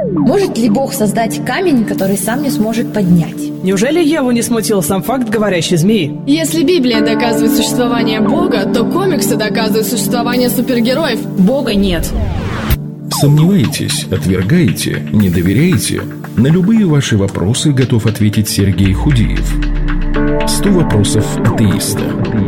Может ли Бог создать камень, который сам не сможет поднять? Неужели Еву не смутил сам факт говорящей змеи? Если Библия доказывает существование Бога, то комиксы доказывают существование супергероев. Бога нет. Сомневаетесь, отвергаете, не доверяете? На любые ваши вопросы готов ответить Сергей Худиев. 100 вопросов атеиста.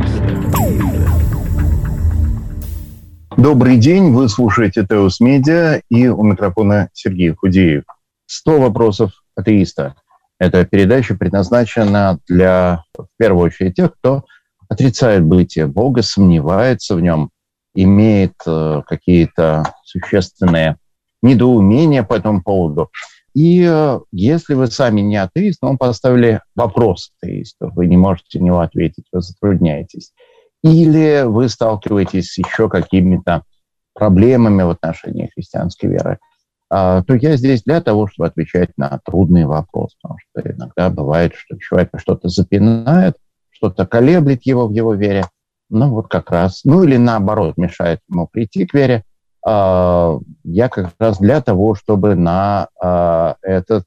Добрый день, вы слушаете Теос Медиа, и у микрофона Сергей Худиев. 100 вопросов атеиста. Эта передача предназначена для, в первую очередь, тех, кто отрицает бытие Бога, сомневается в нем, имеет какие-то существенные недоумения по этому поводу. И если вы сами не атеист, но поставили вопрос атеисту, вы не можете на него ответить, вы затрудняетесь. Или вы сталкиваетесь с еще какими-то проблемами в отношении христианской веры, то я здесь для того, чтобы отвечать на трудные вопросы. Потому что иногда бывает, что человека что-то запинает, что-то колеблет его в его вере, ну вот как раз, ну или наоборот, мешает ему прийти к вере. Я как раз для того, чтобы на этот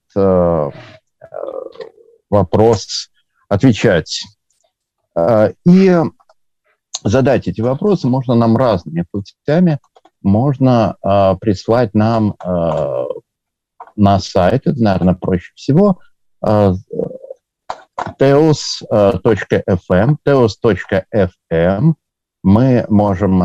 вопрос отвечать. И задать эти вопросы можно нам разными путями. Можно прислать нам на сайт, это, наверное, проще всего, teos.fm. Мы можем,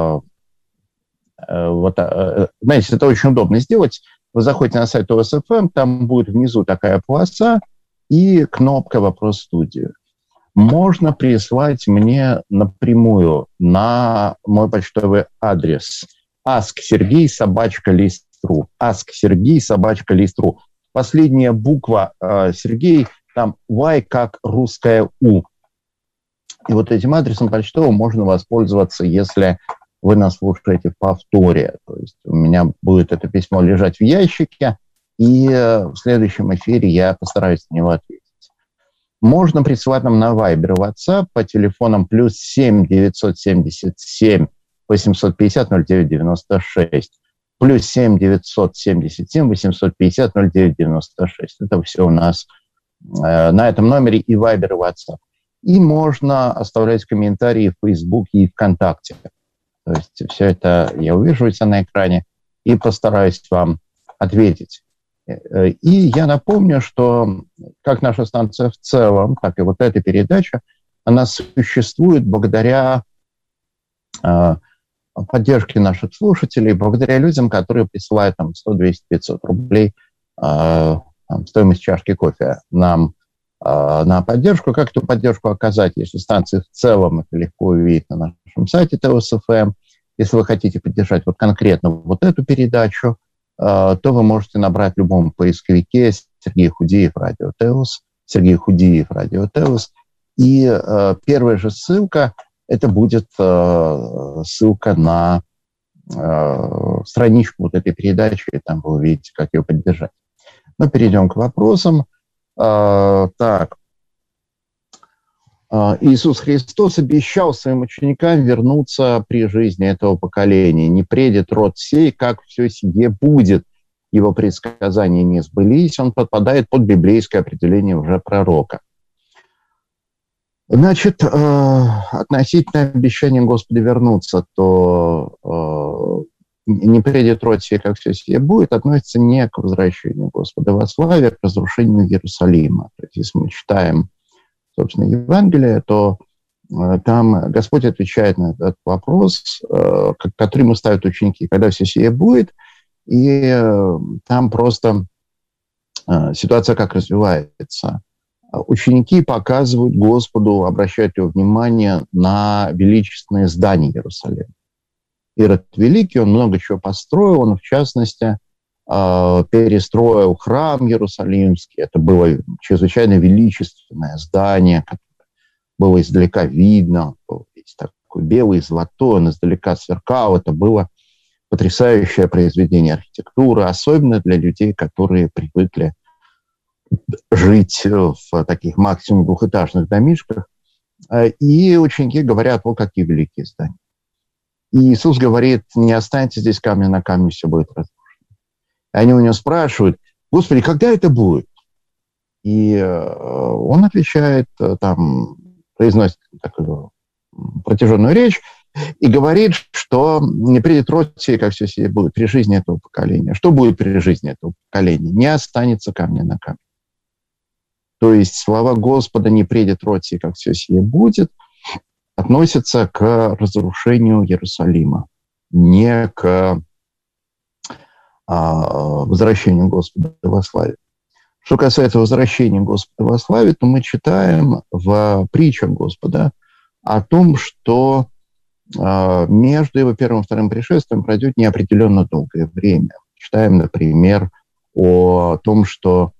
знаете, это очень удобно сделать. Вы заходите на сайт Teos.fm, там будет внизу такая полоса и кнопка «Вопрос в студию». Можно прислать мне напрямую на мой почтовый адрес asksergey@list.ru. asksergey@list.ru. Последняя буква Сергей, там Y как русская У. И вот этим адресом почтовым можно воспользоваться, если вы нас слушаете в повторе. То есть у меня будет это письмо лежать в ящике, и в следующем эфире я постараюсь на него ответить. Можно присылать нам на Viber и WhatsApp по телефонам +7 977 850 0996, +7 977 850 0996. Это все у нас на этом номере и Viber, и WhatsApp. И можно оставлять комментарии в Фейсбуке и ВКонтакте. То есть все это я увижу у себя на экране и постараюсь вам ответить. И я напомню, что как наша станция в целом, так и вот эта передача, она существует благодаря поддержке наших слушателей, благодаря людям, которые присылают там 100, 200, 500 рублей стоимость чашки кофе нам на поддержку. Как эту поддержку оказать, если станции в целом, это легко увидеть на нашем сайте Teos.fm. Если вы хотите поддержать вот конкретно вот эту передачу, то вы можете набрать в любом поисковике Сергей Худиев Радио Теос, Сергей Худиев Радио Теос, и первая же ссылка, это будет ссылка на страничку вот этой передачи, и там вы увидите, как ее поддержать. Но перейдем к вопросам. Так. Иисус Христос обещал своим ученикам вернуться при жизни этого поколения. «Не предет род сей, как все сие будет». Его предсказания не сбылись, он подпадает под библейское определение уже пророка. Значит, относительно обещания Господа вернуться, то «не предет род сей, как все сие будет» относится не к возвращению Господа во славе, а к разрушению Иерусалима. То есть, если мы читаем собственно, Евангелие, то там Господь отвечает на этот вопрос, который ему ставят ученики, когда все сие будет, и там просто ситуация как развивается. Ученики показывают Господу, обращают его внимание на величественные здания Иерусалима. Ирод Великий, он много чего построил, он, в частности, перестроил храм Иерусалимский. Это было чрезвычайно величественное здание, которое было издалека видно. Было такой белый, золотой, он издалека сверкал. Это было потрясающее произведение архитектуры, особенно для людей, которые привыкли жить в таких максимум двухэтажных домишках. И ученики говорят, вот какие великие здания. И Иисус говорит, не останьте здесь камня на камне, все будет разрушено. Они у него спрашивают: Господи, когда это будет? И он отвечает, там, произносит такую протяженную речь и говорит, что не придет род сей, как все сие будет при жизни этого поколения. Что будет при жизни этого поколения? Не останется камня на камне. То есть слова Господа «не придет род сей, как все сие будет» относятся к разрушению Иерусалима, не к возвращению Господа во славе. Что касается возвращения Господа во славе, то мы читаем в притчах Господа о том, что между его первым и вторым пришествием пройдет неопределенно долгое время. Читаем, например, о том, что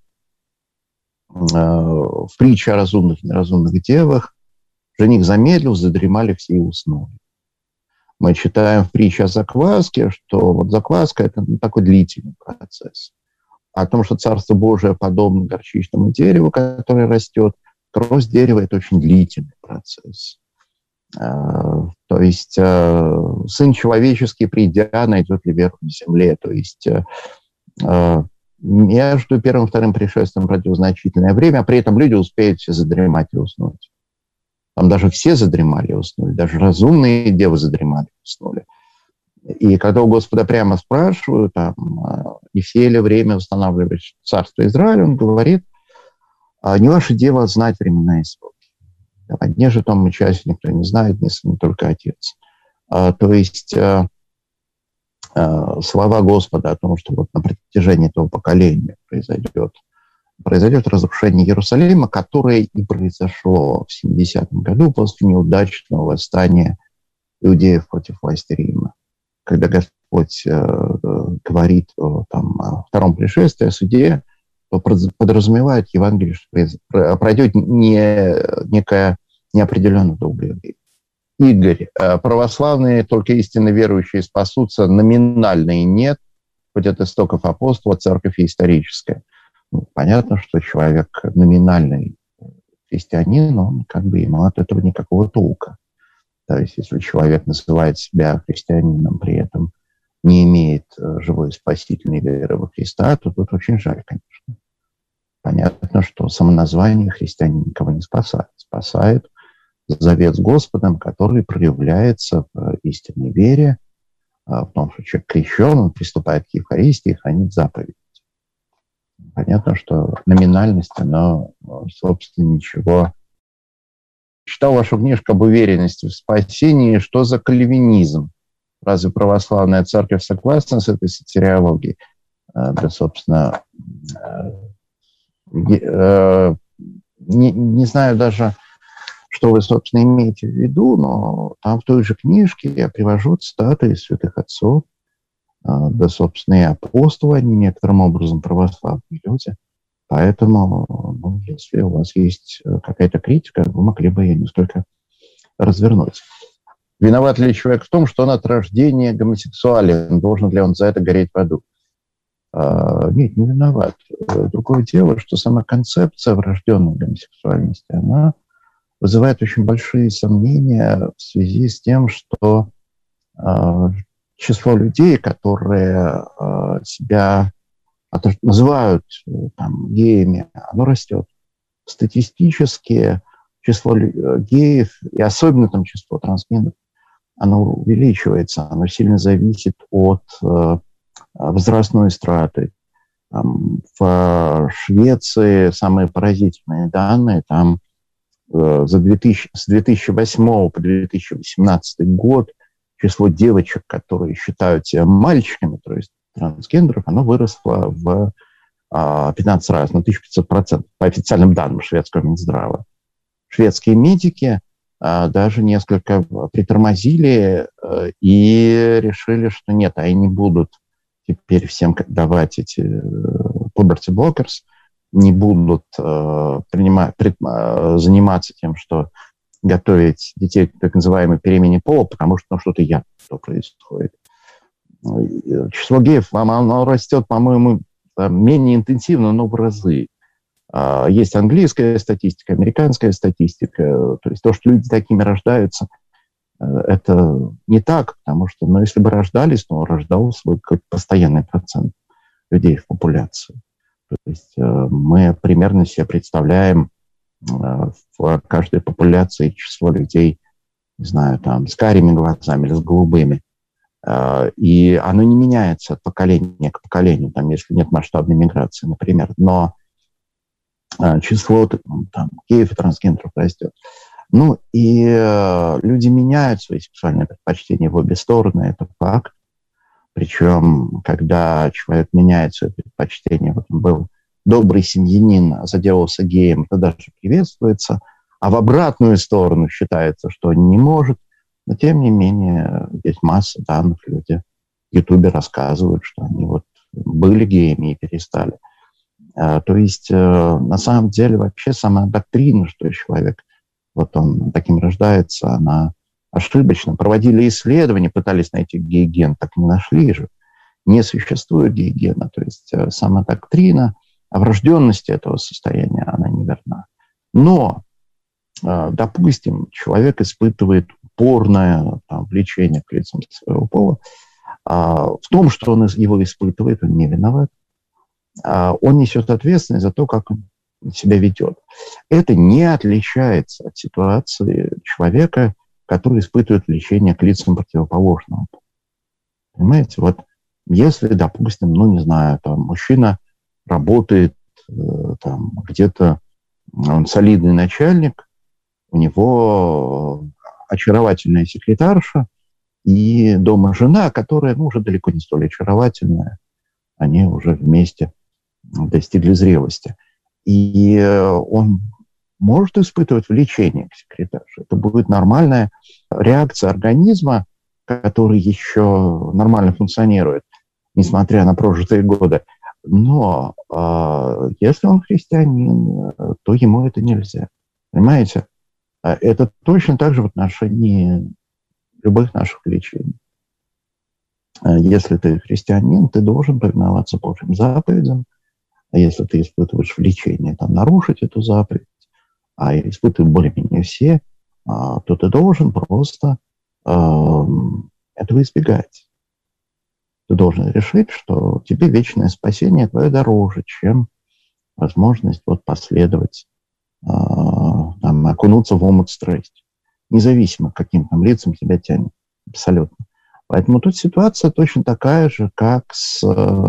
в притче о разумных и неразумных девах жених замедлил, задремали все и уснули. Мы читаем в притче о закваске, что вот закваска – это такой длительный процесс. О том, что Царство Божие подобно горчичному дереву, которое растет. Рост дерева – это очень длительный процесс. То есть Сын Человеческий, придя, найдет ли веру на земле. То есть между первым и вторым пришествием пройдет значительное время, а при этом люди успеют все задремать и уснуть. Там даже все задремали и уснули, даже разумные девы задремали и уснули. И когда у Господа прямо спрашивают, там, не все ли время устанавливает царство Израиля, он говорит: не ваше дело знать времена и сроки. О дне же том часе никто не знает, не только Отец. То есть слова Господа о том, что вот на протяжении этого поколения произойдет разрушение Иерусалима, которое и произошло в 70-м году после неудачного восстания иудеев против власти Рима. Когда Господь говорит там, о втором пришествии, о суде, то подразумевает Евангелие, что пройдет некое неопределенно долгое время. Игорь, православные, только истинно верующие спасутся, номинальные нет, хоть от истоков апостола, церковь и историческая. Ну, понятно, что человек номинальный христианин, он как бы ему от этого никакого толка. То есть если человек называет себя христианином, при этом не имеет живой спасительной веры во Христа, то тут очень жаль, конечно. Понятно, что самоназвание христианин никого не спасает. Спасает завет с Господом, который проявляется в истинной вере, в том, что человек крещен, он приступает к Евхаристии и хранит заповеди. Понятно, что номинальность, она, собственно, ничего. Читал вашу книжку об уверенности в спасении. Что за кальвинизм? Разве православная церковь согласна с этой сотириологией? Да, собственно, не знаю даже, что вы, собственно, имеете в виду, но там в той же книжке я привожу цитаты из святых отцов, да, собственно, и апостолы, они некоторым образом православные люди. Поэтому, ну, если у вас есть какая-то критика, вы могли бы ее несколько развернуть. Виноват ли человек в том, что он от рождения гомосексуален? Должен ли он за это гореть в аду? Нет, не виноват. Другое дело, что сама концепция врожденной гомосексуальности, она вызывает очень большие сомнения в связи с тем, что число людей, которые себя называют там, геями, оно растет. Статистически число геев, и особенно там число трансгендеров, оно увеличивается, оно сильно зависит от возрастной страты. Там, в Швеции самые поразительные данные, там с 2008 по 2018 год число девочек, которые считают себя мальчиками, то есть трансгендеров, оно выросло в 15 раз, на 1500%, по официальным данным шведского Минздрава. Шведские медики даже несколько притормозили и решили, что нет, они не будут теперь всем давать эти puberty blockers, не будут заниматься тем, что готовить детей к так называемой перемене пола, потому что что-то явно происходит. Число геев, оно растет, по-моему, менее интенсивно, но в разы. Есть английская статистика, американская статистика. То есть то, что люди такими рождаются, это не так, потому что, если бы рождались, то рождался бы какой-то постоянный процент людей в популяции. То есть мы примерно себе представляем в каждой популяции число людей, не знаю, там, с карими глазами или с голубыми. И оно не меняется от поколения к поколению, там, если нет масштабной миграции, например. Но число там, геев и трансгендеров растет. Ну, и люди меняют свои сексуальные предпочтения в обе стороны, это факт. Причем, когда человек меняет свои предпочтения, вот он был добрый семьянин, заделался геем, это даже приветствуется, а в обратную сторону считается, что он не может. Но, тем не менее, есть масса данных, люди в Ютубе рассказывают, что они вот были геями и перестали. То есть, на самом деле, вообще сама доктрина, что человек, вот он таким рождается, она ошибочна. Проводили исследования, пытались найти гей-ген, так не нашли же. Не существует гей-гена. То есть, сама доктрина о врожденности этого состояния, она неверна. Но, допустим, человек испытывает упорное влечение к лицам своего пола. В том, что он его испытывает, он не виноват. Он несет ответственность за то, как он себя ведет. Это не отличается от ситуации человека, который испытывает влечение к лицам противоположного пола. Понимаете? Вот если, допустим, ну, не знаю, там, мужчина работает там, где-то, он солидный начальник, у него очаровательная секретарша и дома жена, которая, ну, уже далеко не столь очаровательная, они уже вместе достигли зрелости. И он может испытывать влечение к секретарше. Это будет нормальная реакция организма, который еще нормально функционирует, несмотря на прожитые годы. Но если он христианин, то ему это нельзя. Понимаете? Это точно так же в отношении любых наших влечений. Если ты христианин, ты должен повиноваться Божьим заповедям. А если ты испытываешь влечение, там, нарушить эту заповедь, а испытывают более-менее все, то ты должен просто этого избегать. Ты должен решить, что тебе вечное спасение твое дороже, чем возможность вот последовать, там, окунуться в омут страсти. Независимо, каким там лицам тебя тянет. Абсолютно. Поэтому тут ситуация точно такая же, как с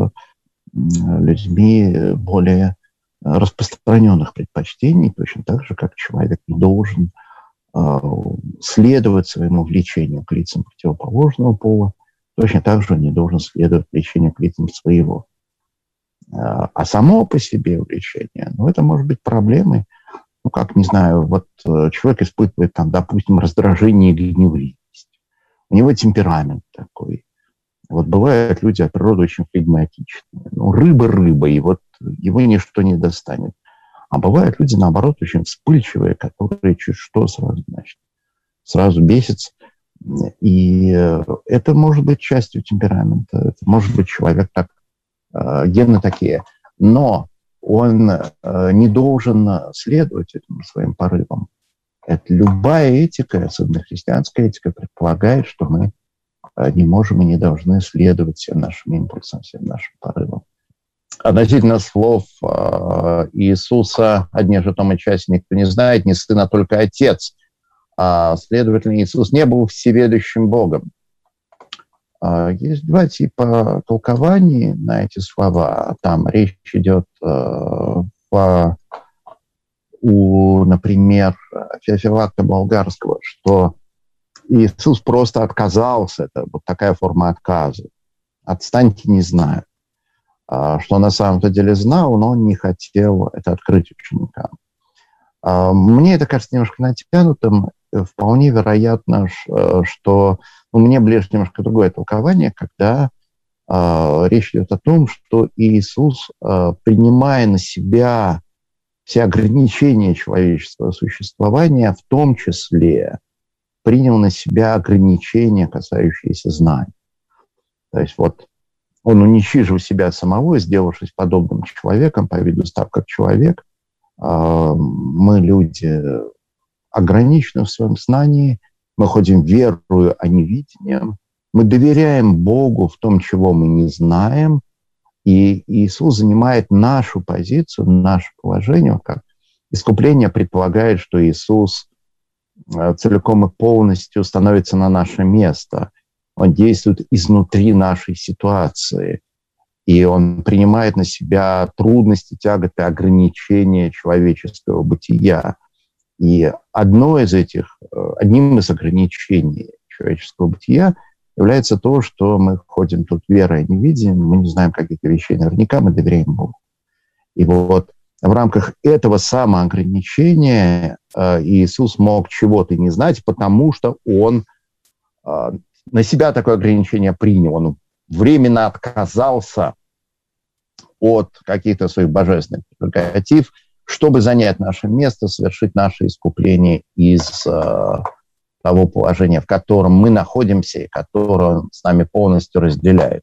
людьми более распространенных предпочтений, точно так же, как человек не должен следовать своему влечению к лицам противоположного пола, точно так же он не должен следовать влечению к лицам своего. А само по себе влечение, ну, это может быть проблемой. Ну, как, не знаю, вот человек испытывает, там, допустим, раздражение и гневливость. У него темперамент такой. Вот бывают люди от природы очень флегматичные. Ну, рыба, и вот его ничто не достанет. А бывают люди, наоборот, очень вспыльчивые, которые чуть что сразу бесятся. И это может быть частью темперамента. Это может быть человек так, гены такие. Но он не должен следовать этим своим порывам. Это любая этика, особенно христианская этика, предполагает, что мы не можем и не должны следовать всем нашим импульсам, всем нашим порывам. Относительно слов Иисуса, одни же том и части никто не знает, не сын, а только отец. Следовательно, Иисус не был всеведущим Богом. Есть два типа толкований на эти слова. Там речь идет например, Феофилакта Болгарского, что Иисус просто отказался. Это вот такая форма отказа. Отстаньте, не знаю. Что на самом-то деле знал, но он не хотел это открыть ученикам. Мне это кажется немножко натянутым. Вполне вероятно, что мне ближе немножко другое толкование, когда речь идет о том, что Иисус, принимая на себя все ограничения человеческого существования, в том числе принял на себя ограничения, касающиеся знаний. То есть вот он уничижил себя самого, сделавшись подобным человеком, по виду став как человек. Мы, люди, ограничены в своем знании, мы ходим верою, а не видением. Мы доверяем Богу в том, чего мы не знаем, И Иисус занимает нашу позицию, наше положение, как искупление предполагает, что Иисус целиком и полностью становится на наше место. Он действует изнутри нашей ситуации, и он принимает на себя трудности, тяготы, ограничения человеческого бытия. И одним из ограничений человеческого бытия является то, что мы ходим тут верой, не видим, мы не знаем каких-то вещей, наверняка мы доверяем Богу. И вот в рамках этого самоограничения Иисус мог чего-то не знать, потому что он на себя такое ограничение принял. Он временно отказался от каких-то своих божественных прерогатив, чтобы занять наше место, совершить наше искупление из того положения, в котором мы находимся и которое он с нами полностью разделяет.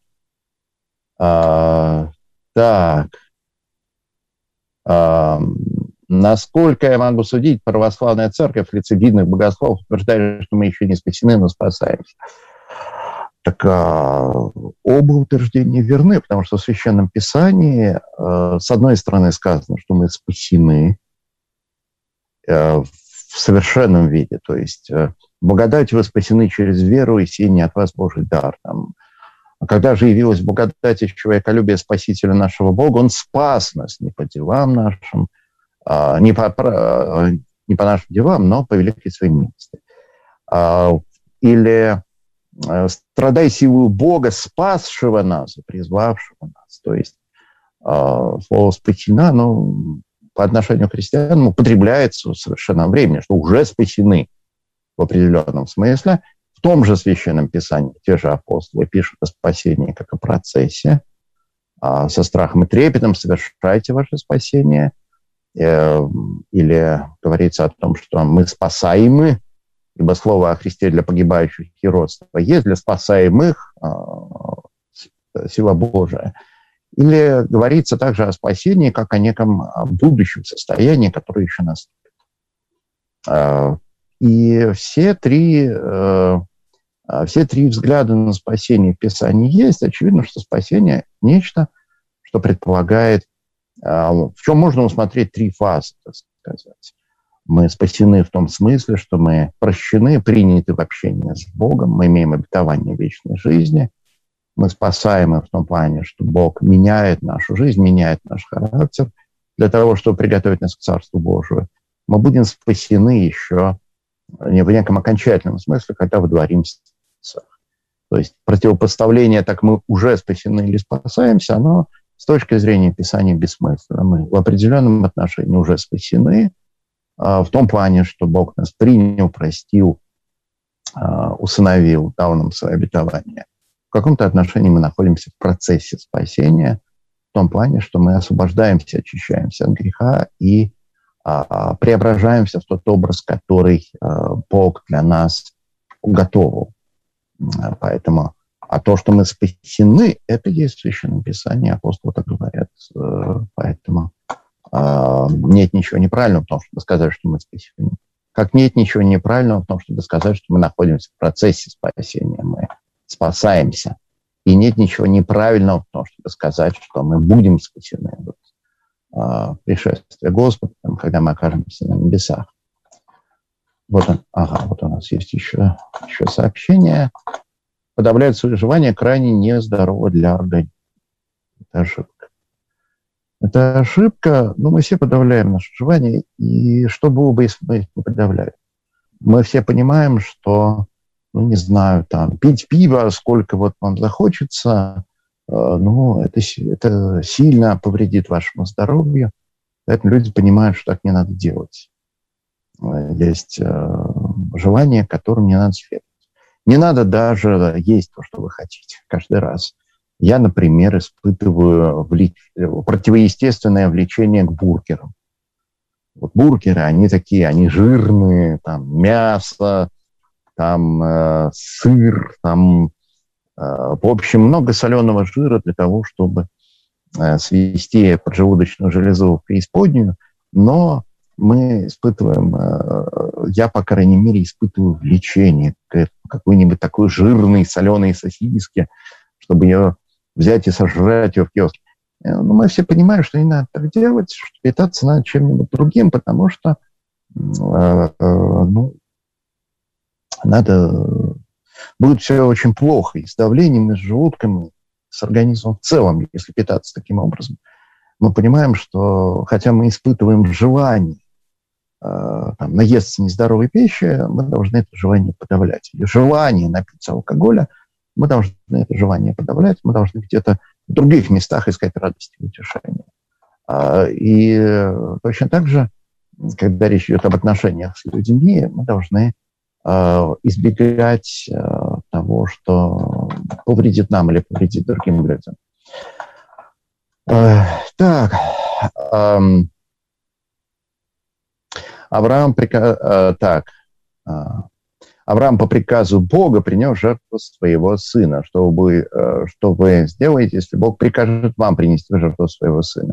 Насколько я могу судить, православная церковь в лице видных богословов утверждает, что мы еще не спасены, но спасаемся. Так оба утверждения верны, потому что в Священном Писании, с одной стороны, сказано, что мы спасены в совершенном виде, то есть благодатью вы спасены через веру, и сей не от вас Божий дар. Когда же явилась благодать и человеколюбие Спасителя нашего Бога, Он спас нас не по делам нашим, не по нашим делам, но по великой своей милости. Или страдай силою Бога, спасшего нас и призвавшего нас. То есть слово «спасена», по отношению к христианам употребляется в совершенном времени, что уже спасены в определенном смысле. В том же Священном Писании те же апостолы пишут о спасении как о процессе. Со страхом и трепетом совершайте ваше спасение. Или говорится о том, что мы спасаемы, ибо слово о Христе для погибающих и родства есть, для спасаемых сила Божия. Или говорится также о спасении, как о неком будущем состоянии, которое еще наступит. И все три взгляда на спасение в Писании есть. Очевидно, что спасение – нечто, что предполагает, в чем можно усмотреть три фазы, так сказать. Мы спасены в том смысле, что мы прощены, приняты в общение с Богом, мы имеем обетование вечной жизни. Мы спасаемы в том плане, что Бог меняет нашу жизнь, меняет наш характер для того, чтобы приготовить нас к Царству Божию. Мы будем спасены еще не в неком окончательном смысле, когда водворимся. То есть противопоставление «так мы уже спасены или спасаемся», оно с точки зрения Писания бессмысленно. Мы в определенном отношении уже спасены, в том плане, что Бог нас принял, простил, усыновил, дал нам свое обетование. В каком-то отношении мы находимся в процессе спасения, в том плане, что мы освобождаемся, очищаемся от греха и преображаемся в тот образ, который Бог для нас уготовил. Поэтому, то, что мы спасены, это есть в Священном Писании, апостолы так говорят. Поэтому нет ничего неправильного в том, чтобы сказать, что мы спасены. Как нет ничего неправильного в том, чтобы сказать, что мы находимся в процессе спасения, мы спасаемся. И нет ничего неправильного в том, чтобы сказать, что мы будем спасены. Пришествие Господа, когда мы окажемся на небесах. Вот у нас есть еще сообщение. Подавляет свои желания крайне нездорово для организма. Это ошибка. Мы все подавляем наши желания. И что было бы, если мы их не подавляли? Мы все понимаем, что, пить пиво, сколько вам захочется, это сильно повредит вашему здоровью. Поэтому люди понимают, что так не надо делать. Есть желания, которым не надо следовать. Не надо даже есть то, что вы хотите каждый раз. Я, например, испытываю противоестественное влечение к бургерам. Бургеры, они такие, они жирные, там мясо, там сыр, там, в общем, много соленого жира для того, чтобы свести поджелудочную железу в преисподнюю, но мы испытываем, я, по крайней мере, испытываю влечение к какой-нибудь такой жирной соленой сосиске, чтобы ее взять и сожрать ее в киоске. Но мы все понимаем, что не надо так делать, что питаться надо чем-нибудь другим, потому что будет все очень плохо и с давлением, и с желудком, и с организмом в целом, если питаться таким образом. Мы понимаем, что хотя мы испытываем желание наесться нездоровой пищи, мы должны это желание подавлять. Или желание напиться алкоголя, мы должны это желание подавлять, мы должны где-то в других местах искать радости и утешения. И точно так же, когда речь идет об отношениях с людьми, мы должны избегать того, что повредит нам или повредит другим людям. Так. Авраам по приказу Бога принес жертву своего сына. Что вы сделаете, если Бог прикажет вам принести жертву своего сына?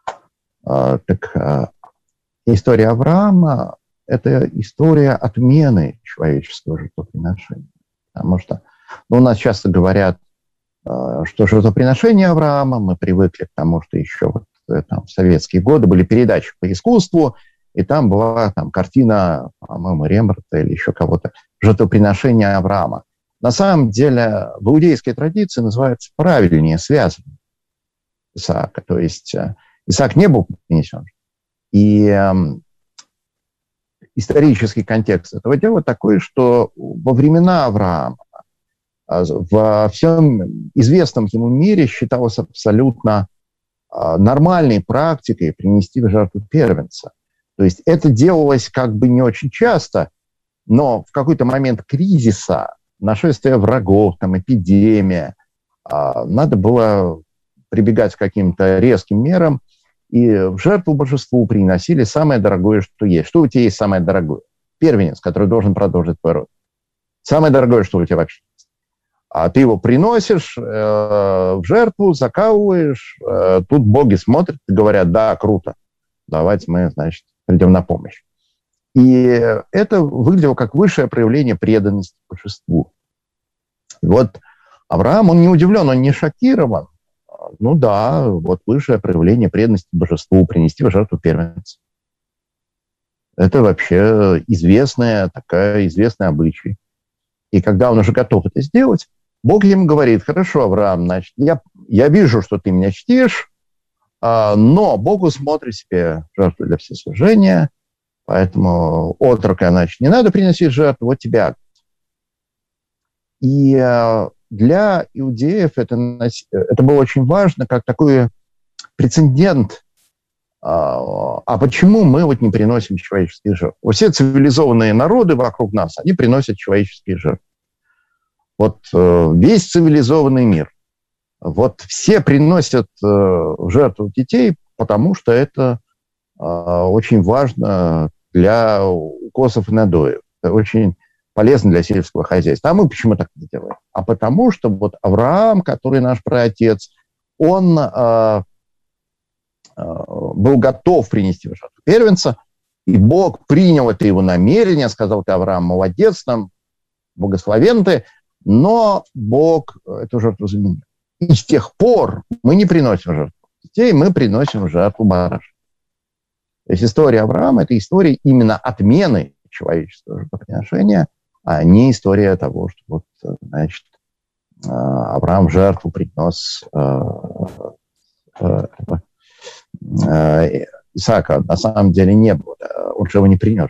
История Авраама – это история отмены человеческого жертвоприношения. Потому что у нас часто говорят, что жертвоприношение Авраама, мы привыкли к тому, что еще в советские годы были передачи по искусству, и там была картина, по-моему, Рембрандта или еще кого-то, жертвоприношение Авраама. На самом деле в иудейской традиции называется правильнее связано Исаака. То есть Исаак не был принесен. И исторический контекст этого дела такой, что во времена Авраама во всем известном ему мире считалось абсолютно нормальной практикой принести в жертву первенца. То есть это делалось как бы не очень часто, но в какой-то момент кризиса, нашествия врагов, эпидемия, надо было прибегать к каким-то резким мерам, и в жертву божеству приносили самое дорогое, что есть. Что у тебя есть самое дорогое? Первенец, который должен продолжить твой род. Самое дорогое, что у тебя вообще есть. А ты его приносишь в жертву, закалываешь, тут боги смотрят и говорят: да, круто, давайте мы, придем на помощь. И это выглядело как высшее проявление преданности божеству. И вот Авраам, он не удивлен, он не шокирован. Высшее проявление преданности божеству, принести в жертву первенца. Это вообще известный обычай. И когда он уже готов это сделать, Бог ему говорит: хорошо, Авраам, я вижу, что ты меня чтишь, но Богу смотрит себе жертву для всесожжения, поэтому отрока, не надо приносить жертву, вот тебя. И для иудеев это было очень важно, как такой прецедент. А почему мы не приносим человеческие жертвы? Все цивилизованные народы вокруг нас, они приносят человеческие жертвы. Весь цивилизованный мир. Все приносят в жертву детей, потому что это очень важно для укосов и надоев. Это очень полезно для сельского хозяйства. А мы почему так не делаем? А потому что Авраам, который наш праотец, он был готов принести в жертву первенца, и Бог принял это его намерение, сказал: ты, Авраам, молодец, благословен ты, но Бог эту жертву заменил. И с тех пор мы не приносим жертву детей, мы приносим жертву барашек. То есть история Авраама – это история именно отмены человеческого жертвоприношения, а не история того, что Авраам в жертву принес Исаака. На самом деле не было. Он же его не принес.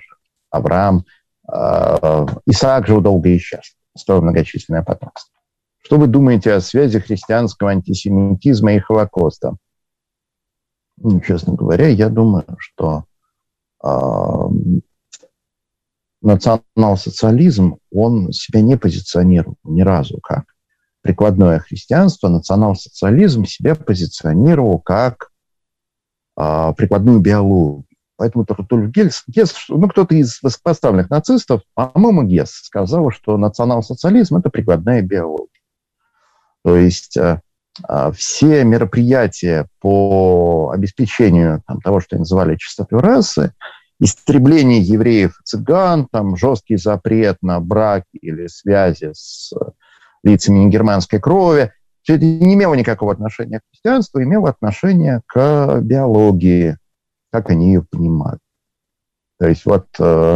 Исаак жил долго и счастливо, строил многочисленное потомство. Что вы думаете о связи христианского антисемитизма и Холокоста? Честно говоря, я думаю, что национал-социализм, он себя не позиционировал ни разу как прикладное христианство. Национал-социализм себя позиционировал как прикладную биологию. Поэтому Гесс, кто-то из высокопоставленных нацистов, по-моему, Гесс, сказал, что национал-социализм – это прикладная биология. То есть все мероприятия по обеспечению того, что называли чистотой расы, истребление евреев и цыган, жесткий запрет на браки или связи с лицами негерманской крови, Все это не имело никакого отношения к христианству, имело отношение к биологии, как они ее понимают. То есть вот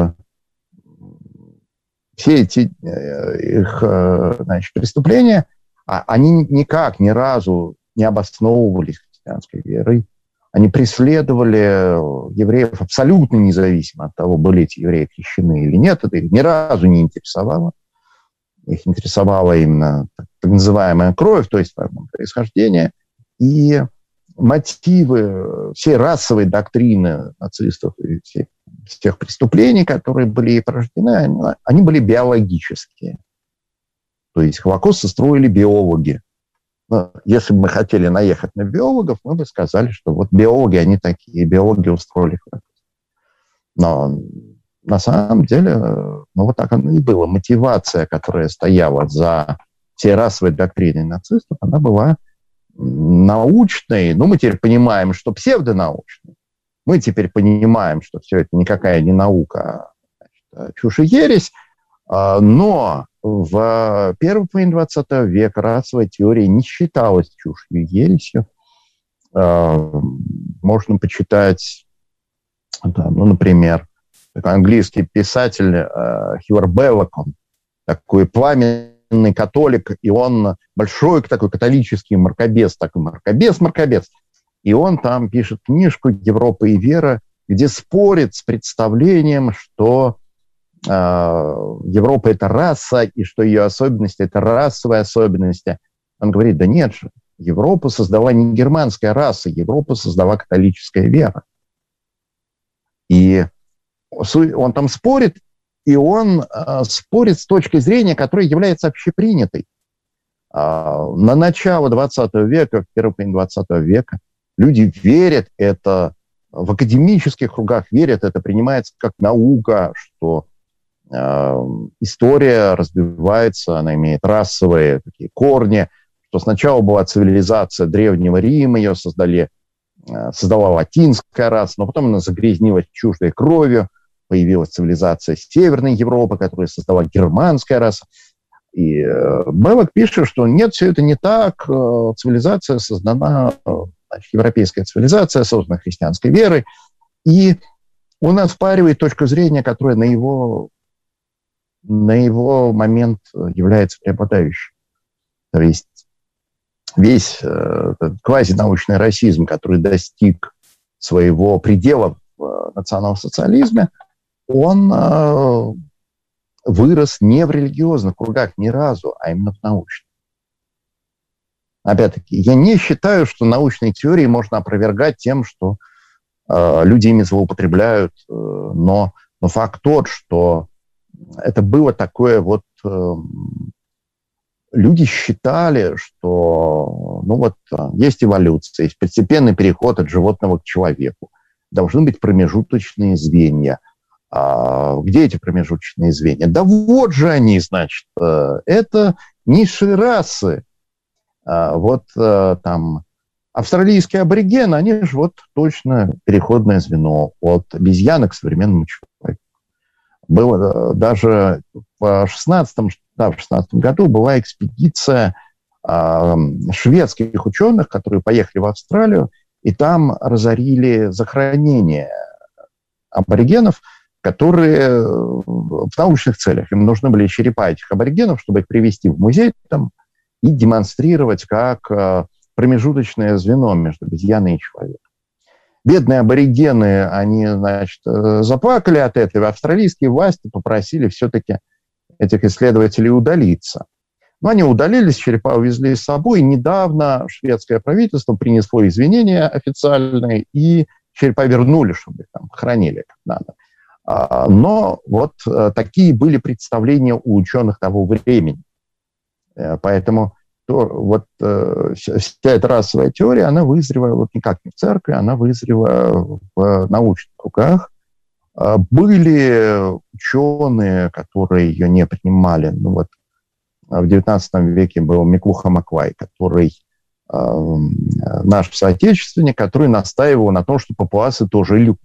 все эти их преступления, они никак, ни разу не обосновывались христианской верой. Они преследовали евреев абсолютно независимо от того, были эти евреи крещены или нет. Это их ни разу не интересовало. Их интересовала именно так называемая кровь, то есть происхождение. И мотивы всей расовой доктрины нацистов и всех преступлений, которые были порождены, они были биологические. То есть Холокост устроили биологи. Но если бы мы хотели наехать на биологов, мы бы сказали, что вот биологи, они такие, биологи устроили Холокост. Но на самом деле, вот так оно и было. Мотивация, которая стояла за всей расовой доктриной нацистов, она была научной. Мы теперь понимаем, что псевдонаучной. Мы теперь понимаем, что все это никакая не наука, а чушь и ересь. Но в первой половине 20 века расовая теория не считалась чушью и ересью. Можно почитать, например, такой английский писатель Хьюар Беллок, он такой пламенный католик, и он большой такой католический мракобес. И он там пишет книжку «Европа и вера», где спорит с представлением, что Европа – это раса, и что ее особенности – это расовые особенности. Он говорит, да нет же, Европу создала не германская раса, Европу создала католическая вера. И он там спорит, и он спорит с точки зрения, которая является общепринятой. На начало 20 века, в первой половине 20 века, люди верят это, в академических кругах верят, это принимается как наука, что история развивается, она имеет расовые такие корни, что сначала была цивилизация Древнего Рима, ее создала латинская раса, но потом она загрязнилась чуждой кровью, появилась цивилизация Северной Европы, которая создала германская раса. И Беллок пишет, что нет, все это не так, цивилизация создана, европейская цивилизация создана христианской верой, и он оспаривает точку зрения, которая на его момент является преобладающей. То есть весь этот квазинаучный расизм, который достиг своего предела в национал-социализме, он вырос не в религиозных кругах ни разу, а именно в научных. Опять-таки, я не считаю, что научные теории можно опровергать тем, что люди ими злоупотребляют, но факт тот, что это было такое вот... Люди считали, что есть эволюция, есть постепенный переход от животного к человеку. Должны быть промежуточные звенья. Где эти промежуточные звенья? Да вот же они, значит. Это низшие расы. Там австралийские аборигены, они же точно переходное звено от обезьяны к современному человеку. Было даже в 16 году была экспедиция шведских ученых, которые поехали в Австралию, и там разорили захоронение аборигенов, которые в научных целях. Им нужны были черепа этих аборигенов, чтобы их привезти в музей там, и демонстрировать как промежуточное звено между обезьяной и человеком. Бедные аборигены, они, заплакали от этого. Австралийские власти попросили все-таки этих исследователей удалиться. Но они удалились, черепа увезли с собой. Недавно шведское правительство принесло извинения официальные, и черепа вернули, чтобы их там хранили как надо. Но такие были представления у ученых того времени. Поэтому вся эта расовая теория, она вызрела никак не в церкви, она вызрела в научных кругах. Были ученые, которые ее не принимали. В XIX веке был Миклуха Маклай, который наш соотечественник, который настаивал на том, что папуасы тоже люди.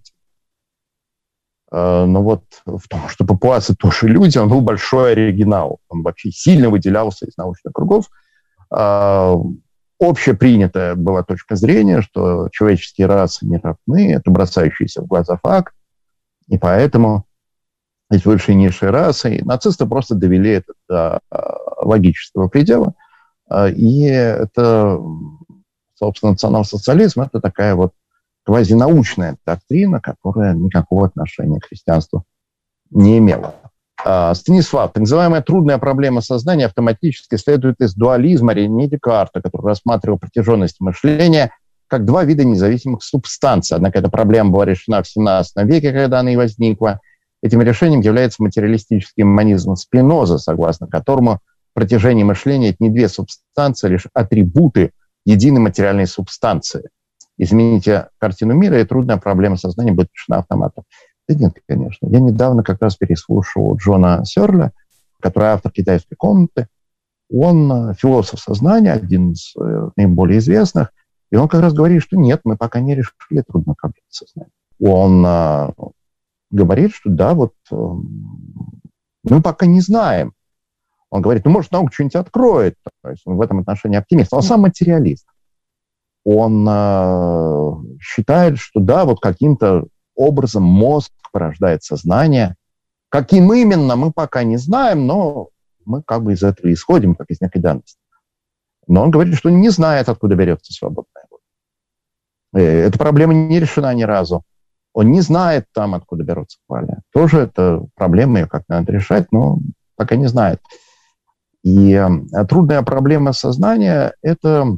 Но в том, что папуасы тоже люди, он был большой оригинал. Он вообще сильно выделялся из научных кругов. Общепринятая была точка зрения, что человеческие расы не равны, это бросающийся в глаза факт, и поэтому есть высшие и низшие расы. И нацисты просто довели это до логического предела, и это, собственно, национал-социализм – это такая вот квазинаучная доктрина, которая никакого отношения к христианству не имела. Станислав, так называемая трудная проблема сознания автоматически следует из дуализма Рене Декарта, который рассматривал протяженность мышления как два вида независимых субстанций. Однако эта проблема была решена в XVII веке, когда она и возникла. Этим решением является материалистический монизм Спиноза, согласно которому протяжение мышления – это не две субстанции, а лишь атрибуты единой материальной субстанции. Измените картину мира, и трудная проблема сознания будет решена автоматом. Да нет, конечно. Я недавно как раз переслушал Джона Сёрля, который автор «Китайской комнаты». Он философ сознания, один из наиболее известных, и он как раз говорит, что нет, мы пока не решили трудную проблему сознания. Он говорит, что да, вот мы пока не знаем. Он говорит, может, наука что-нибудь откроет. То есть он в этом отношении оптимист. Но он сам материалист. Он считает, что да, вот каким-то образом мозг порождает сознание. Каким именно, мы пока не знаем, но мы как бы из этого исходим, как из некой данности. Но он говорит, что не знает, откуда берется свободная воля. Эта проблема не решена ни разу. Он не знает там, откуда берутся воля. Тоже это проблема, ее как-то надо решать, но пока не знает. И трудная проблема сознания – это,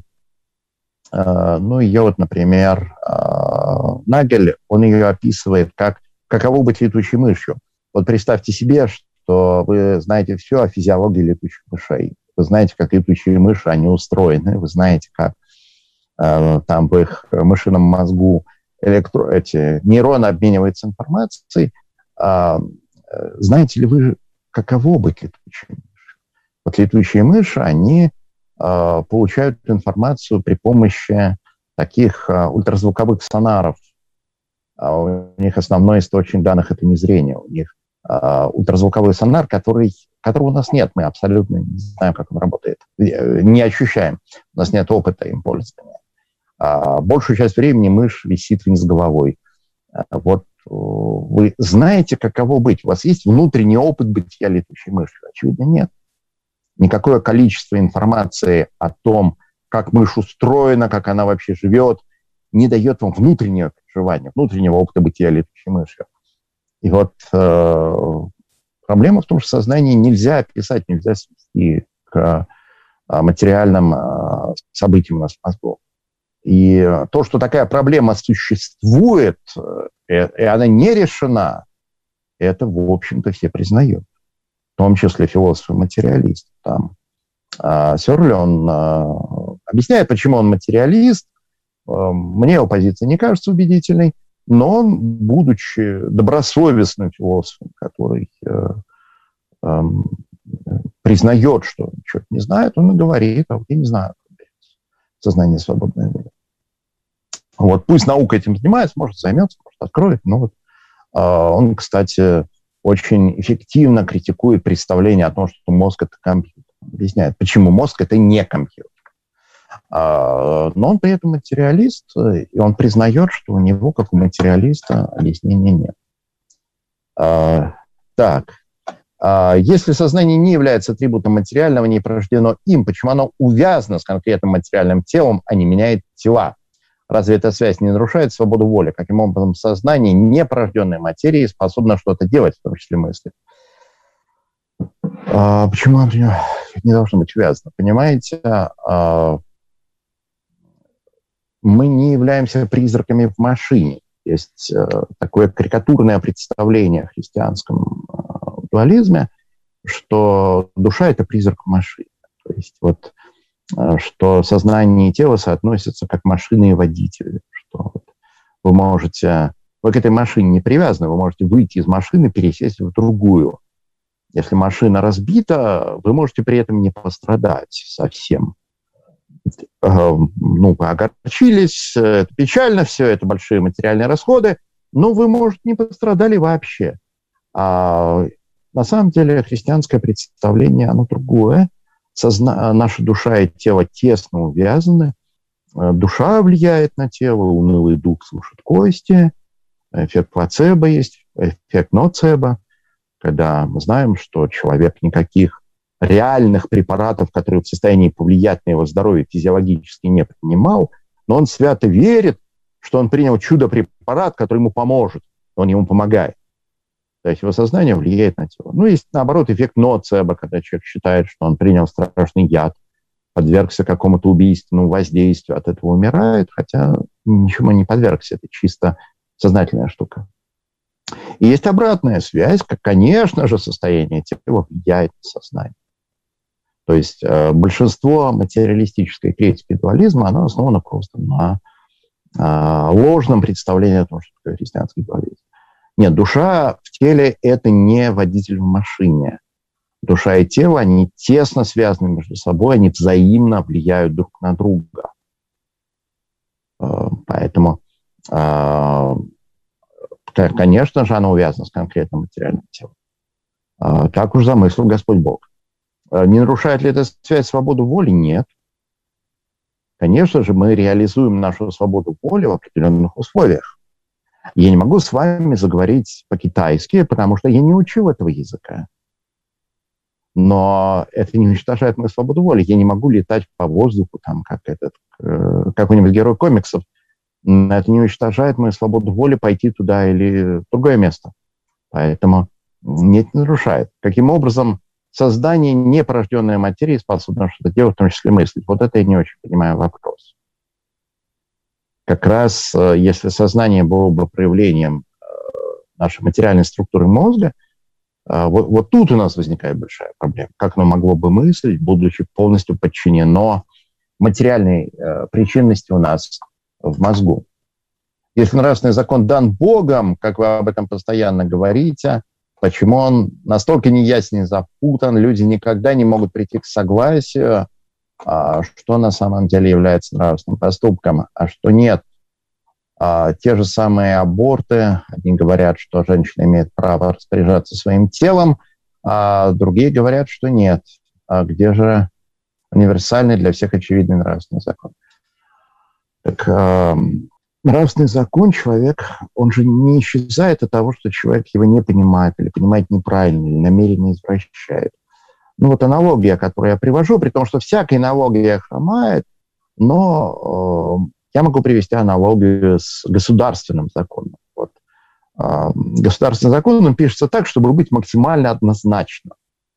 ее вот, например, Нагель, он ее описывает как каково быть летучей мышью. Вот представьте себе, что вы знаете все о физиологии летучих мышей. Вы знаете, как летучие мыши, они устроены. Вы знаете, как там в их мышином мозгу эти нейроны обмениваются информацией. Знаете ли вы, каково быть летучей мышью? Вот летучие мыши, они получают информацию при помощи таких ультразвуковых сонаров. У них основной источник данных – это не зрение. У них ультразвуковой сонар, которого у нас нет. Мы абсолютно не знаем, как он работает. Не ощущаем. У нас нет опыта им пользования. Большую часть времени мышь висит вниз головой. Вот вы знаете, каково быть? У вас есть внутренний опыт бытия летучей мышью? Очевидно, нет. Никакое количество информации о том, как мышь устроена, как она вообще живет, не дает вам внутреннего переживания, внутреннего опыта бытия летучей мышью. И вот проблема в том, что сознание нельзя описать, нельзя свести к материальным событиям у нас в мозгу. И то, что такая проблема существует, и она не решена, это, в общем-то, все признают. В том числе философы-материалисты. Там Сёрль, он объясняет, почему он материалист. Мне его позиция не кажется убедительной, но он, будучи добросовестным философом, который признает, что что-то не знает, он и говорит, а вот я не знаю, сознание свободной воли. Вот, пусть наука этим занимается, может, займется, может, откроет, но вот он, кстати, очень эффективно критикует представление о том, что мозг – это компьютер. Объясняет, почему мозг – это не компьютер. Но он при этом материалист, и он признает, что у него, как у материалиста, объяснения нет. Так. Если сознание не является атрибутом материального, не порождено им, почему оно увязано с конкретным материальным телом, а не меняет тела? Разве эта связь не нарушает свободу воли? Каким образом сознание, не порожденное материей, способно что-то делать, в том числе мысли? Почему оно не должно быть увязано? Понимаете, мы не являемся призраками в машине. Есть такое карикатурное представление о христианском дуализме, что душа – это призрак в машине. То есть вот, что сознание и тело соотносятся как машина и водитель. Что вот вы к этой машине не привязаны, вы можете выйти из машины, пересесть в другую. Если машина разбита, вы можете при этом не пострадать совсем. Огорчились, это печально все, это большие материальные расходы, но вы, может, не пострадали вообще. На самом деле христианское представление, оно другое. наша душа и тело тесно увязаны. Душа влияет на тело, унылый дух слушает кости, эффект плацебо есть, эффект ноцебо, когда мы знаем, что человек никаких реальных препаратов, которые в состоянии повлиять на его здоровье, физиологически не принимал, но он свято верит, что он принял чудо-препарат, который ему поможет, он ему помогает. То есть его сознание влияет на тело. Ну, есть, наоборот, эффект ноцебо, когда человек считает, что он принял страшный яд, подвергся какому-то убийственному воздействию, от этого умирает, хотя ничему не подвергся, это чисто сознательная штука. И есть обратная связь, как, конечно же, состояние тела влияет на сознание. То есть большинство материалистической критики дуализма, оно основано просто на ложном представлении о том, что такое христианский дуализм. Нет, душа в теле – это не водитель в машине. Душа и тело, они тесно связаны между собой, они взаимно влияют друг на друга. Поэтому, конечно же, оно увязано с конкретным материальным телом. Так уж замыслил Господь Бог. Не нарушает ли эта связь свободу воли? Нет. Конечно же, мы реализуем нашу свободу воли в определенных условиях. Я не могу с вами заговорить по-китайски, потому что я не учил этого языка. Но это не уничтожает мою свободу воли. Я не могу летать по воздуху, там, как какой-нибудь герой комиксов. Это не уничтожает мою свободу воли пойти туда или в другое место. Поэтому нет, не нарушает. Каким образом создание непорожденной материи способно что-то делать, в том числе мыслить? Вот это я не очень понимаю вопрос. Как раз если сознание было бы проявлением нашей материальной структуры мозга, вот тут у нас возникает большая проблема. Как оно могло бы мыслить, будучи полностью подчинено материальной причинности у нас в мозгу? Если нравственный закон дан Богом, как вы об этом постоянно говорите, почему он настолько неясен и запутан, люди никогда не могут прийти к согласию, что на самом деле является нравственным поступком, а что нет. Те же самые аборты, одни говорят, что женщина имеет право распоряжаться своим телом, а другие говорят, что нет. А где же универсальный для всех очевидный нравственный закон? Так, нравственный закон человек, он же не исчезает от того, что человек его не понимает или понимает неправильно, или намеренно извращает. Ну вот аналогия, которую я привожу, при том, что всякая аналогия хромает, но я могу привести аналогию с государственным законом. Вот. Государственный закон, он пишется так, чтобы быть максимально однозначным,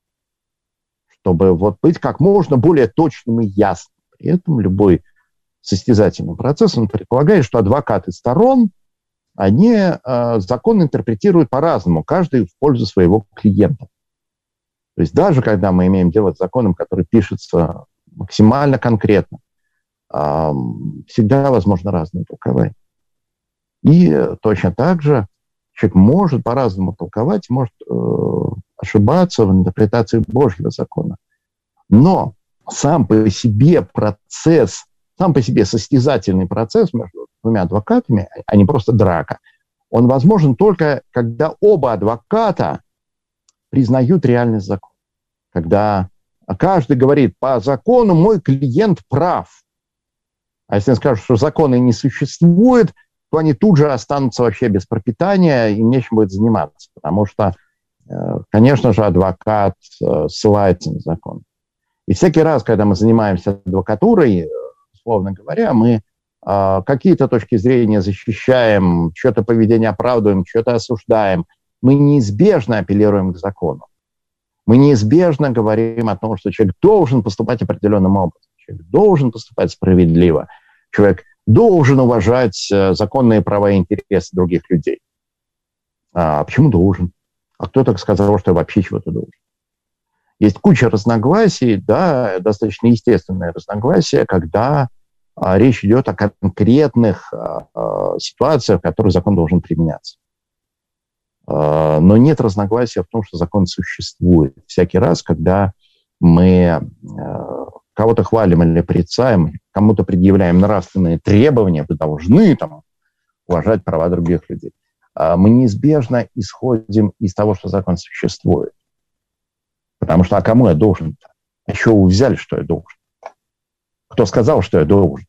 чтобы вот быть как можно более точным и ясным. При этом любой состязательный процесс, он предполагает, что адвокаты сторон, они закон интерпретируют по-разному, каждый в пользу своего клиента. То есть даже когда мы имеем дело с законом, который пишется максимально конкретно, всегда возможно разные толкования. И точно так же человек может по-разному толковать, может ошибаться в интерпретации Божьего закона. Но сам по себе процесс, сам по себе состязательный процесс между двумя адвокатами, а не просто драка, он возможен только, когда оба адвоката признают реальность закона. Когда каждый говорит, по закону мой клиент прав. А если они скажут, что закона не существует, то они тут же останутся вообще без пропитания, и нечем будет заниматься. Потому что, конечно же, адвокат ссылается на закон. И всякий раз, когда мы занимаемся адвокатурой, условно говоря, мы какие-то точки зрения защищаем, что-то поведение оправдываем, что-то осуждаем, мы неизбежно апеллируем к закону. Мы неизбежно говорим о том, что человек должен поступать определенным образом. Человек должен поступать справедливо. Человек должен уважать законные права и интересы других людей. А почему должен? А кто так сказал, что я вообще чего-то должен? Есть куча разногласий, да, достаточно естественные разногласия, когда речь идет о конкретных ситуациях, в которых закон должен применяться. Но нет разногласия в том, что закон существует. Всякий раз, когда мы кого-то хвалим или порицаем, кому-то предъявляем нравственные требования, вы должны там уважать права других людей, мы неизбежно исходим из того, что закон существует. Потому что, а кому я должен-то? А еще вы взяли, что я должен? Кто сказал, что я должен?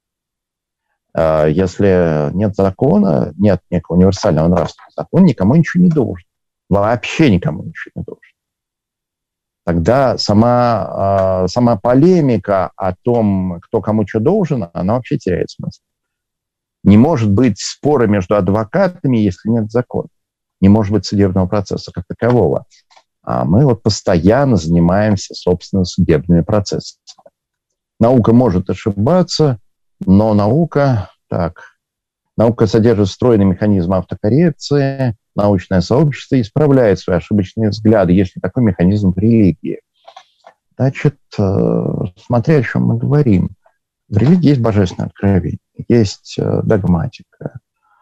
Если нет закона, нет некого универсального нравственного закона, никому ничего не должен. Вообще никому ничего не должен. Тогда сама полемика о том, кто кому что должен, она вообще теряет смысл. Не может быть спора между адвокатами, если нет закона. Не может быть судебного процесса как такового. А мы вот постоянно занимаемся, собственно, судебными процессами. Наука может ошибаться, но наука содержит встроенный механизм автокоррекции, научное сообщество исправляет свои ошибочные взгляды, если такой механизм в религии. Значит, смотря о чем мы говорим. В религии есть божественное откровение, есть догматика,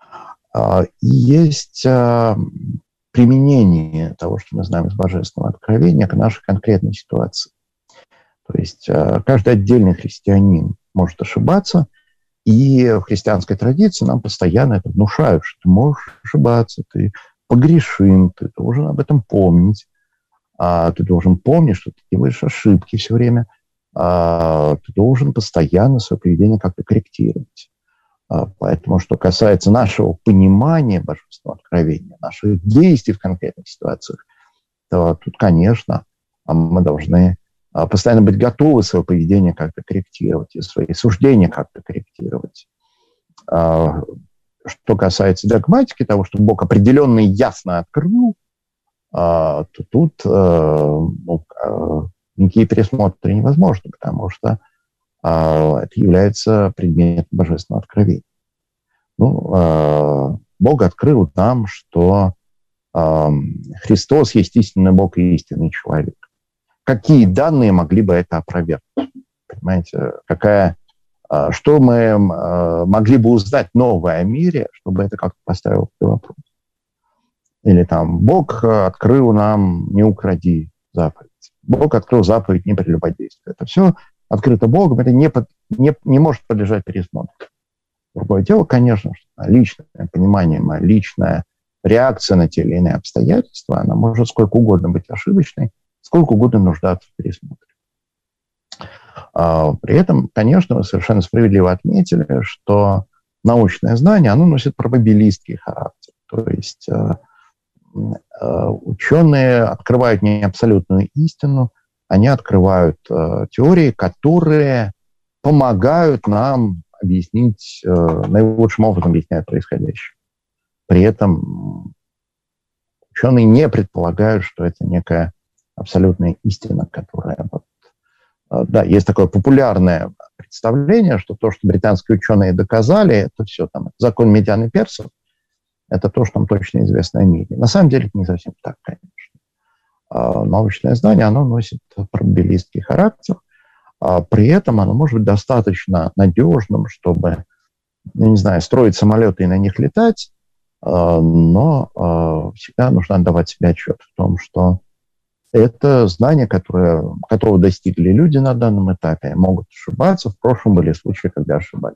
есть применение того, что мы знаем из божественного откровения, к нашей конкретной ситуации. То есть каждый отдельный христианин может ошибаться, и в христианской традиции нам постоянно это внушают, что ты можешь ошибаться, ты погрешим, ты должен об этом помнить, ты должен помнить, что ты делаешь ошибки все время, ты должен постоянно свое поведение как-то корректировать. Поэтому, что касается нашего понимания божественного откровения, наших действий в конкретных ситуациях, то тут, конечно, мы должны постоянно быть готовы свое поведение как-то корректировать и свои суждения как-то корректировать. Что касается догматики, того, что Бог определенно и ясно открыл, то тут никакие пересмотры невозможны, потому что это является предметом божественного откровения. Бог открыл нам, что Христос есть истинный Бог и истинный человек. Какие данные могли бы это опровергнуть? Понимаете, что мы могли бы узнать новое о мире, чтобы это как-то поставило под вопрос? Или там Бог открыл нам «не укради» заповедь. Бог открыл заповедь «не прелюбодействуй». Это все открыто Богом, это не может подлежать пересмотру. Другое дело, конечно, что личное понимание, моя личная реакция на те или иные обстоятельства, она может сколько угодно быть ошибочной, сколько угодно нуждаться в пересмотре. При этом, конечно, вы совершенно справедливо отметили, что научное знание, оно носит пробабилистский характер. То есть ученые открывают не абсолютную истину, они открывают теории, которые помогают нам объяснить, наилучшим образом объясняют происходящее. При этом ученые не предполагают, что это некая абсолютная истина, которая... Да, есть такое популярное представление, что то, что британские ученые доказали, это все там, закон медиан и персов, это то, что нам точно известно о мире. На самом деле это не совсем так, конечно. Научное знание, оно носит пробабилистский характер, при этом оно может быть достаточно надежным, чтобы, строить самолеты и на них летать, но всегда нужно отдавать себе отчет в том, что это знание, которого достигли люди на данном этапе, могут ошибаться. В прошлом были случаи, когда ошибались.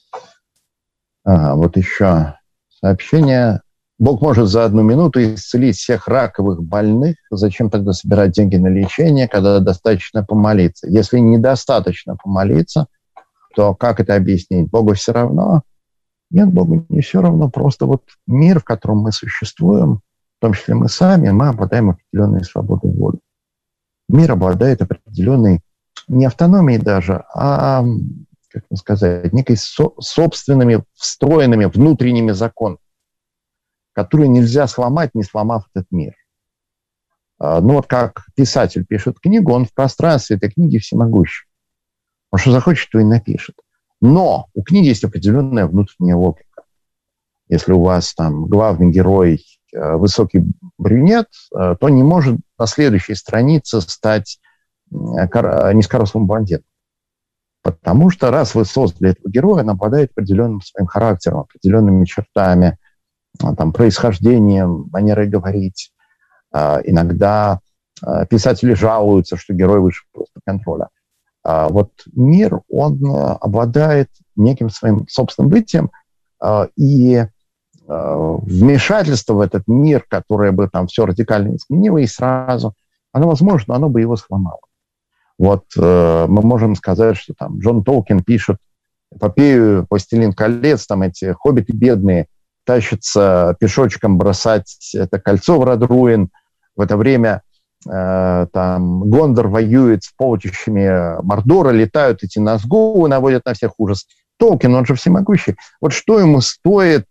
Вот еще сообщение. Бог может за 1 минуту исцелить всех раковых больных. Зачем тогда собирать деньги на лечение, когда достаточно помолиться? Если недостаточно помолиться, то как это объяснить? Богу все равно? Нет, Богу не все равно. Просто вот мир, в котором мы существуем, в том числе мы сами, мы обладаем определенной свободой воли. Мир обладает определенной, не автономией даже, а, некой собственными, встроенными внутренними законами, которые нельзя сломать, не сломав этот мир. Вот как писатель пишет книгу, он в пространстве этой книги всемогущий. Он что захочет, то и напишет. Но у книги есть определенная внутренняя логика. Если у вас там главный герой высокий брюнет, то не может на следующей странице стать низкорослым блондином. Потому что раз вы создали этого героя, он обладает определенным своим характером, определенными чертами, там, происхождением, манерой говорить. Иногда писатели жалуются, что герой выше просто контроля. Вот мир, он обладает неким своим собственным бытием, и вмешательство в этот мир, которое бы там все радикально изменило, и сразу, оно возможно, оно бы его сломало. Вот мы можем сказать, что там Джон Толкин пишет эпопею «Властелин колец», там эти хоббиты бедные тащатся пешочком бросать это кольцо в Родруин. В это время там Гондор воюет с полчищами Мордора, летают эти Назгулы, наводят на всех ужас. Толкин, он же всемогущий. Вот что ему стоит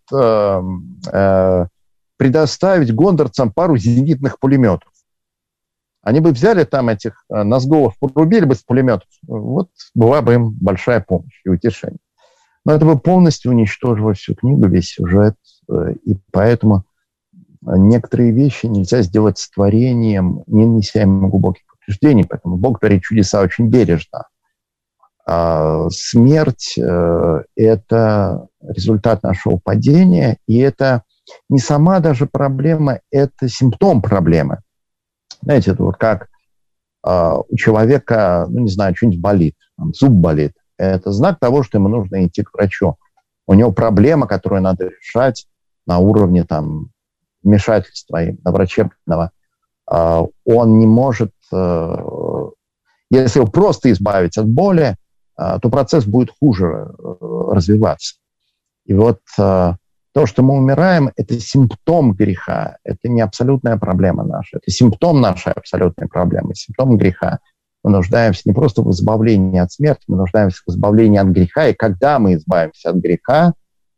предоставить гондорцам пару зенитных пулеметов? Они бы взяли там этих Назгулов, порубили бы с пулеметов. Вот была бы им большая помощь и утешение. Но это бы полностью уничтожило всю книгу, весь сюжет. И поэтому некоторые вещи нельзя сделать с творением, не нанеся ему глубоких повреждений. Поэтому Бог творит чудеса очень бережно. Смерть – это результат нашего падения, и это не сама даже проблема, это симптом проблемы. Знаете, это вот как у человека, ну, не знаю, что-нибудь болит, зуб болит. Это знак того, что ему нужно идти к врачу. У него проблема, которую надо решать на уровне там, вмешательства врачебного. Он не может... Если его просто избавить от боли, то процесс будет хуже развиваться. И вот то, что мы умираем, это симптом греха, это не абсолютная проблема наша, это симптом нашей абсолютной проблемы, симптом греха. Мы нуждаемся не просто в избавлении от смерти, мы нуждаемся в избавлении от греха, и когда мы избавимся от греха,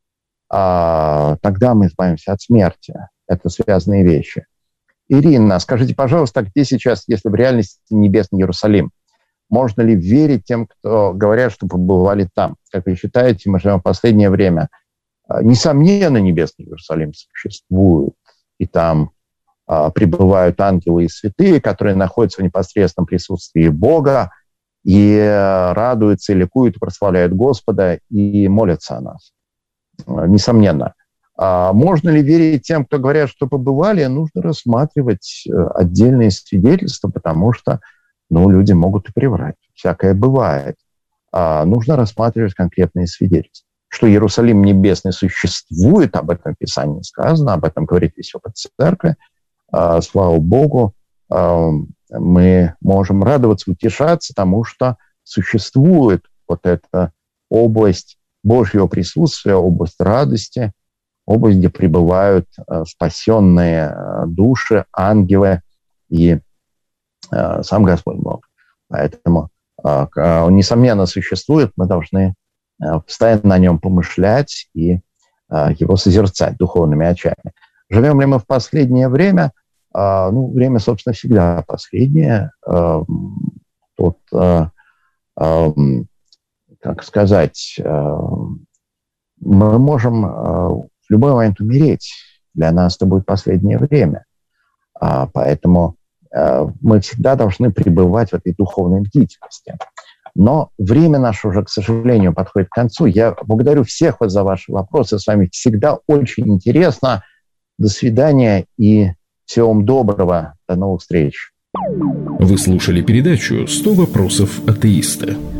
тогда мы избавимся от смерти. Это связанные вещи. Ирина, скажите, пожалуйста, где сейчас, если в реальности небесный Иерусалим? Можно ли верить тем, кто говорят, что побывали там? Как вы считаете, мы живем в последнее время? Несомненно, небесный Иерусалим существует, и там пребывают ангелы и святые, которые находятся в непосредственном присутствии Бога и радуются, и ликуют, и прославляют Господа, и молятся о нас. Несомненно. Можно ли верить тем, кто говорят, что побывали? Нужно рассматривать отдельные свидетельства, потому что люди могут и приврать. Всякое бывает. Нужно рассматривать конкретные свидетельства. Что Иерусалим небесный существует, об этом в Писании сказано, об этом говорит весь опыт церкви. Слава Богу, мы можем радоваться, утешаться тому, что существует вот эта область Божьего присутствия, область радости, область, где пребывают спасенные души, ангелы и сам Господь Бог. Поэтому он, несомненно, существует, мы должны постоянно на нем помышлять и его созерцать духовными очами. Живем ли мы в последнее время? Время, собственно, всегда последнее. Тут, как сказать, мы можем в любой момент умереть. Для нас это будет последнее время. Поэтому мы всегда должны пребывать в этой духовной бдительности. Но время наше уже, к сожалению, подходит к концу. Я благодарю всех вас за ваши вопросы. С вами всегда очень интересно. До свидания и всего вам доброго. До новых встреч. Вы слушали передачу «100 вопросов атеиста».